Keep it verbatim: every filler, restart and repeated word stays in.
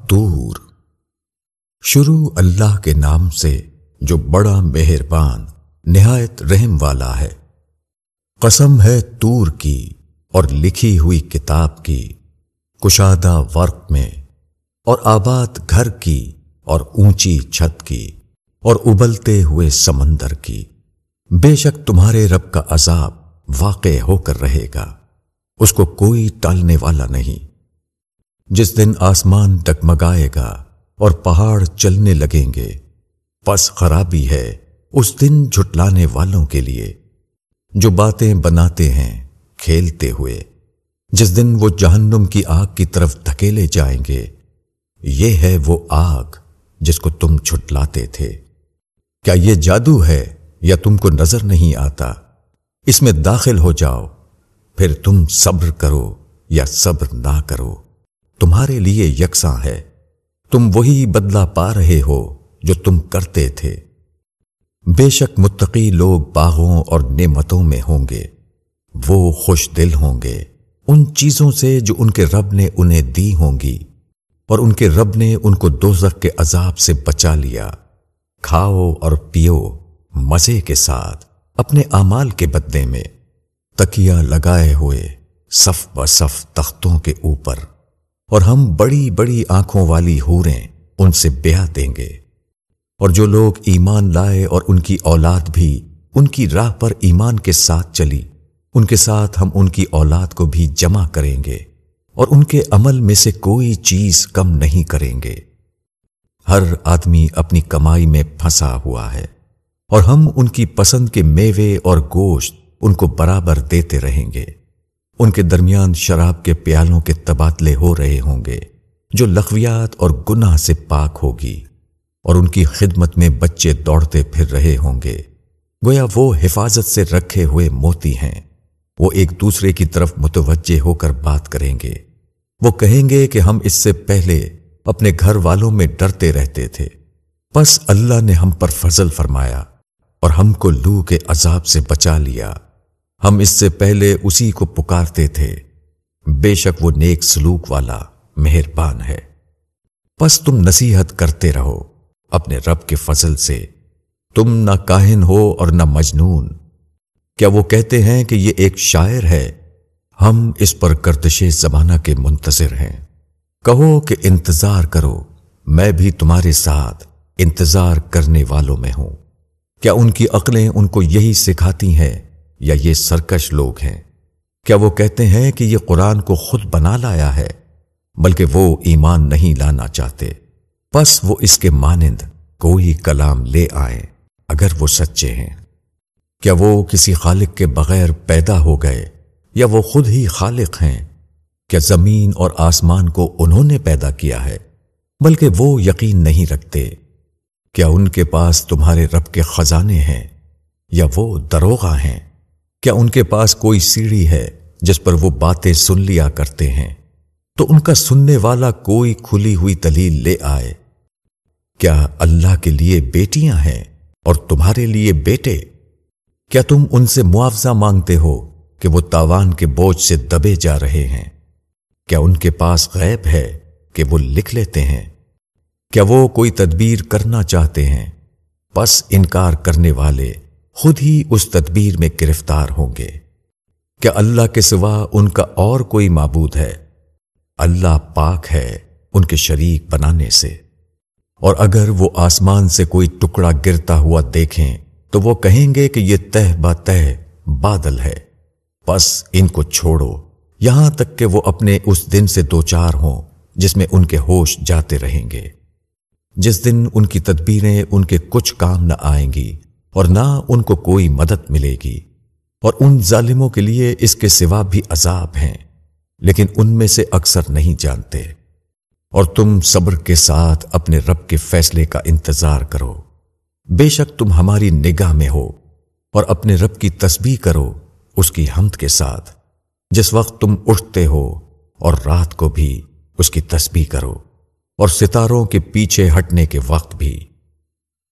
الطور۔ شروع اللہ کے نام سے جو بڑا مہربان نہایت رحم والا ہے۔ قسم ہے طور کی اور لکھی ہوئی کتاب کی، کشادہ ورق میں، اور آباد گھر کی اور اونچی چھت کی اور ابلتے ہوئے سمندر کی۔ بے شک تمہارے رب کا عذاب واقع ہو کر رہے گا، اس کو کوئی ٹالنے والا نہیں۔ جس دن آسمان ڈگمگائے گا اور پہاڑ چلنے لگیں گے، پس خرابی ہے اس دن جھٹلانے والوں کے لیے جو باتیں بناتے ہیں کھیلتے ہوئے، جس دن وہ جہنم کی آگ کی طرف دھکیلے جائیں گے۔ یہ ہے وہ آگ جس کو تم جھٹلاتے تھے۔ کیا یہ جادو ہے یا تم کو نظر نہیں آتا؟ اس میں داخل ہو جاؤ، پھر تم صبر کرو یا صبر نہ کرو، تمہارے لیے یکساں ہے، تم وہی بدلہ پا رہے ہو جو تم کرتے تھے۔ بے شک متقی لوگ باغوں اور نعمتوں میں ہوں گے، وہ خوش دل ہوں گے ان چیزوں سے جو ان کے رب نے انہیں دی ہوں گی، اور ان کے رب نے ان کو دوزخ کے عذاب سے بچا لیا۔ کھاؤ اور پیو مزے کے ساتھ اپنے اعمال کے بدلے میں، تکیہ لگائے ہوئے صف بصف تختوں کے اوپر، اور ہم بڑی بڑی آنکھوں والی حوریں ان سے بیاہ دیں گے۔ اور جو لوگ ایمان لائے اور ان کی اولاد بھی ان کی راہ پر ایمان کے ساتھ چلی، ان کے ساتھ ہم ان کی اولاد کو بھی جمع کریں گے، اور ان کے عمل میں سے کوئی چیز کم نہیں کریں گے۔ ہر آدمی اپنی کمائی میں پھنسا ہوا ہے، اور ہم ان کی پسند کے میوے اور گوشت ان کو برابر دیتے رہیں گے۔ ان کے درمیان شراب کے پیالوں کے تبادلے ہو رہے ہوں گے جو لغویات اور گناہ سے پاک ہوگی، اور ان کی خدمت میں بچے دوڑتے پھر رہے ہوں گے گویا وہ حفاظت سے رکھے ہوئے موتی ہیں۔ وہ ایک دوسرے کی طرف متوجہ ہو کر بات کریں گے، وہ کہیں گے کہ ہم اس سے پہلے اپنے گھر والوں میں ڈرتے رہتے تھے، پس اللہ نے ہم پر فضل فرمایا اور ہم کو لو کے عذاب سے بچا لیا۔ ہم اس سے پہلے اسی کو پکارتے تھے، بے شک وہ نیک سلوک والا مہربان ہے۔ پس تم نصیحت کرتے رہو اپنے رب کے فضل سے، تم نہ کاہن ہو اور نہ مجنون۔ کیا وہ کہتے ہیں کہ یہ ایک شاعر ہے؟ ہم اس پر گردش زمانہ کے منتظر ہیں۔ کہو کہ انتظار کرو، میں بھی تمہارے ساتھ انتظار کرنے والوں میں ہوں۔ کیا ان کی عقلیں ان کو یہی سکھاتی ہیں یا یہ سرکش لوگ ہیں؟ کیا وہ کہتے ہیں کہ یہ قرآن کو خود بنا لایا ہے، بلکہ وہ ایمان نہیں لانا چاہتے؟ پس وہ اس کے مانند کوئی کلام لے آئیں اگر وہ سچے ہیں۔ کیا وہ کسی خالق کے بغیر پیدا ہو گئے یا وہ خود ہی خالق ہیں؟ کیا زمین اور آسمان کو انہوں نے پیدا کیا ہے؟ بلکہ وہ یقین نہیں رکھتے۔ کیا ان کے پاس تمہارے رب کے خزانے ہیں یا وہ دروغہ ہیں؟ کیا ان کے پاس کوئی سیڑھی ہے جس پر وہ باتیں سن لیا کرتے ہیں تو ان کا سننے والا کوئی کھلی ہوئی دلیل لے آئے؟ کیا اللہ کے لیے بیٹیاں ہیں اور تمہارے لیے بیٹے؟ کیا تم ان سے معاوضہ مانگتے ہو کہ وہ تاوان کے بوجھ سے دبے جا رہے ہیں؟ کیا ان کے پاس غیب ہے کہ وہ لکھ لیتے ہیں؟ کیا وہ کوئی تدبیر کرنا چاہتے ہیں؟ پس انکار کرنے والے خود ہی اس تدبیر میں گرفتار ہوں گے۔ کیا اللہ کے سوا ان کا اور کوئی معبود ہے؟ اللہ پاک ہے ان کے شریک بنانے سے۔ اور اگر وہ آسمان سے کوئی ٹکڑا گرتا ہوا دیکھیں تو وہ کہیں گے کہ یہ تہ با تہ بادل ہے۔ پس ان کو چھوڑو یہاں تک کہ وہ اپنے اس دن سے دوچار ہوں جس میں ان کے ہوش جاتے رہیں گے، جس دن ان کی تدبیریں ان کے کچھ کام نہ آئیں گی اور نہ ان کو کوئی مدد ملے گی۔ اور ان ظالموں کے لیے اس کے سوا بھی عذاب ہیں، لیکن ان میں سے اکثر نہیں جانتے۔ اور تم صبر کے ساتھ اپنے رب کے فیصلے کا انتظار کرو، بے شک تم ہماری نگاہ میں ہو، اور اپنے رب کی تسبیح کرو اس کی حمد کے ساتھ جس وقت تم اٹھتے ہو، اور رات کو بھی اس کی تسبیح کرو، اور ستاروں کے پیچھے ہٹنے کے وقت بھی۔